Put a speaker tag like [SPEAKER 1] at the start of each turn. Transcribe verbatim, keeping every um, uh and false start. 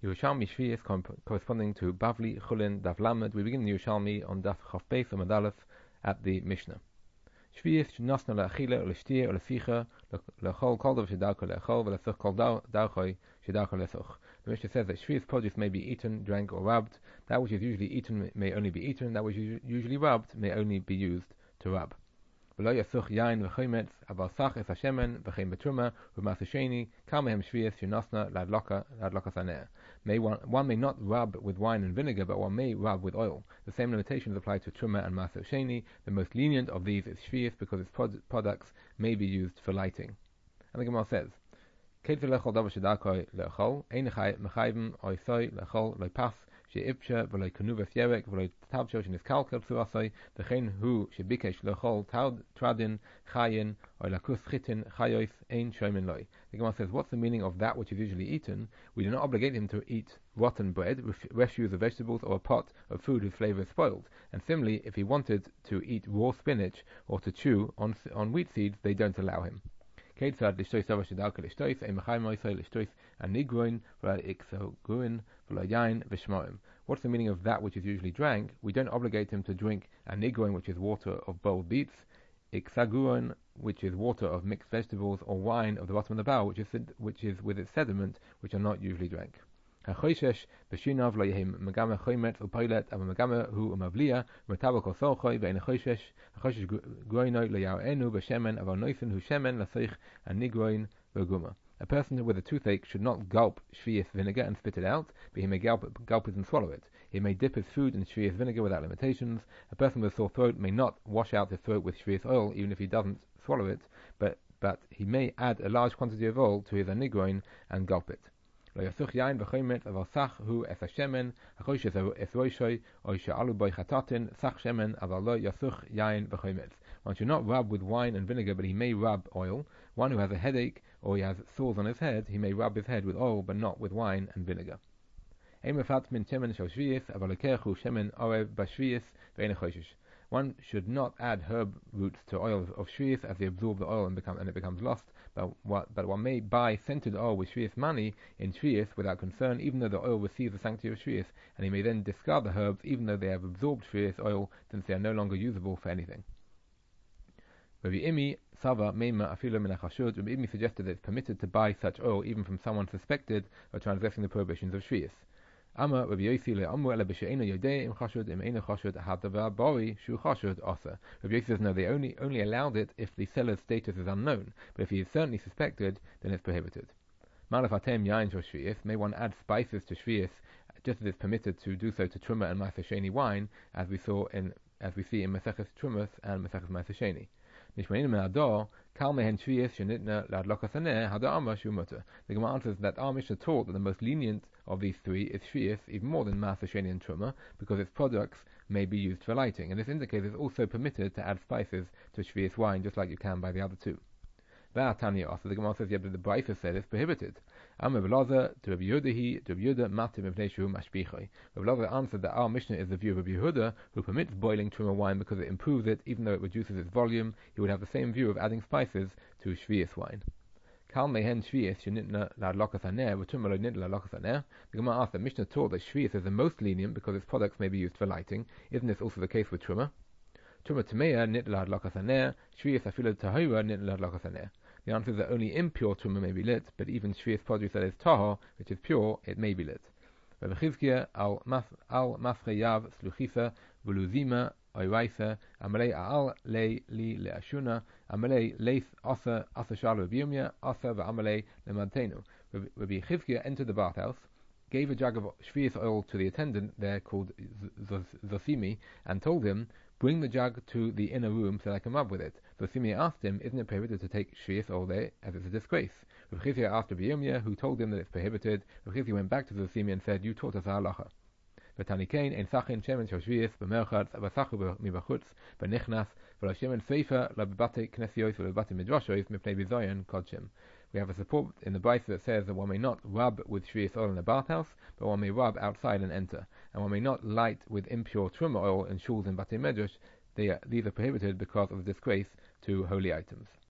[SPEAKER 1] Yerushalmi Shvi is corresponding to Bavli Chulin Daf Lamed. We begin the Yerushalmi on Daf Chaf Beis Amud Aleph at the Mishnah. Shvi is nasna leachile uleshtir uleficha lechol kol davar shedaucha lechol v'lesuch kol dauchoi shedaucha lesuch. The Mishnah says that Shvi's produce may be eaten, drank, or rubbed. That which is usually eaten may only be eaten. That which is usually rubbed may only be used to rub. V'lo yasuch yain v'chometz aval sach es hashemen v'chein betruma v'masasheni kamehem shvius shenasna ladloka ladloka saneh. May one one may not rub with wine and vinegar, but one may rub with oil. The same limitations apply to truma and masasheni. The most lenient of these is shvius because its prod- products may be used for lighting. And the Gemara says, "Keit v'lechol davar shedakoi lechol ein mechayim oisoi lechol loipas." שאיפשה ולא כנובס ירק ולא תבשו שנסקלקל צורסוי וכן הוא שביקש לאכול טרדין חיין או לקוס חיטין חיוס אין שוימן לוי. The Gemara says, what's the meaning of that which is usually eaten? We do not obligate him to eat rotten bread, refuse of vegetables, or a pot of food whose flavor is spoiled. And similarly, if he wanted to eat raw spinach or to chew on, on wheat seeds, they don't allow him. כיצד לשתות דבר שדאוקה לשתות, אין מחיים מויסוי לשתות הניגרוין ולא איקסוגוין ולא יין ושמורים. What's the meaning of that which is usually drank? We don't obligate him to drink a nigroin, which is water of boiled beets, iksaguin, which is water of mixed vegetables, or wine of the bottom of the barrel, which is which is with its sediment, which are not usually drank. החוישש בשינב לא יהיה מגמה חוימת ופוילת, אבל מגמה הוא ומבליע ומטבע כל סורחוי, ואין החוישש, החוישש גרוינוי לא יראנו בשמן, אבל נויסן הוא שמן לסייך הניגרוין וגומה. A person with a toothache should not gulp shvius vinegar and spit it out, but he may gulp, gulp it and swallow it. He may dip his food in shvius vinegar without limitations. A person with a sore throat may not wash out his throat with shvius oil, even if he doesn't swallow it, but, but he may add a large quantity of oil to his anigroin and gulp it. לא יסוך יין וחומץ, אבל סך הוא אס השמן, החויש אס רוישוי, או שעלו בוי חטאטין, סך שמן, אבל לא יסוך יין וחומץ. One should not rub with wine and vinegar, but he may rub oil. One who has a headache, or he has sores on his head, he may rub his head with oil, but not with wine and vinegar. One should not add herb roots to oil of shvius, as they absorb the oil and become and it becomes lost. But what, but one may buy scented oil with shvius money in shvius without concern, even though the oil receives the sanctity of shvius, and he may then discard the herbs, even though they have absorbed shvius oil, since they are no longer usable for anything. Rabbi Imi Sava Meima Afilo Min HaChashud. Rabbi Imi suggested that it's permitted to buy such oil even from someone suspected of transgressing the prohibitions of shvius. Amma Rabbi Yossi le'amu ele b'she'ena yodei im chashud im eina chashud hadavar bori shu chashud asa. Rabbi Yossi says no, they only only allowed it if the seller's status is unknown, but if he is certainly suspected, then it's prohibited. Malaf atem yain shor shvius. May one add spices to shvius, just as it's permitted to do so to truma and ma'aseh wine, as we saw in as we see in Maseches Trumas and Maseches Ma'aseh. The Gemara answers that our Mishnah taught that the most lenient of these three is shvius, even more than Maaseh Sheni and Truma, because its products may be used for lighting, and this indicates it's also permitted to add spices to shvius wine, just like you can by the other two. Tanya also, the Gemara says, yeah, but the Brisa said it's prohibited. Amr Belaza to Rabbi Yehuda, to Rabbi Yehuda matim mipnei shehu mashbichai. Rabbi Belaza answered that our Mishnah is the view of Rabbi Yehuda, who permits boiling truma wine because it improves it, even though it reduces its volume. He would have the same view of adding spices to shvius wine. Kal mehen shvius shenitna ladlokas haner, v'truma lo nitna ladlokas haner. The Gemara asked that Mishnah taught that shvius is the most lenient because its products may be used for lighting. Isn't this also the case with truma? Truma tameya nitna ladlokas haner, shvius afilo tahira nitna ladlokas haner. The answer is that only impure truma may be lit, but even shvius produce that is tahor, which is pure, it may be lit. Rabbi Chizkiya al maschayav sluchisa v'luzima oiraisa amalei al lei li leashuna amalei leis asa asa shal v'yumya asa v'amalei lemantenu. Rabbi Chizkiya entered the bathhouse, gave a jug of shvius oil to the attendant there called Zosimi, and told him, "Bring the jug to the inner room so that I can rub with it." So Simei asked him, "Isn't it prohibited to take shvius oil there, as it's a disgrace?" Rav Chizkiya asked Rabbi Yirmiyah, who told him that it's prohibited. Rav Chizkiya went back to the Simei and said, "You taught us a halacha. V'tanikein ein sachin shemen shel shvius b'merchatz v'sachu mibachutz b'nichnas v'lo shemen seifa la b'bate knesios v'lo b'bate midrashos mipnei bizoyan kodshim." We have a support in the Brisa that says that one may not rub with shvius oil in a bathhouse, but one may rub outside and enter, and one may not light with impure truma oil in shuls and bate medrash. They are, these are prohibited because of the disgrace to holy items.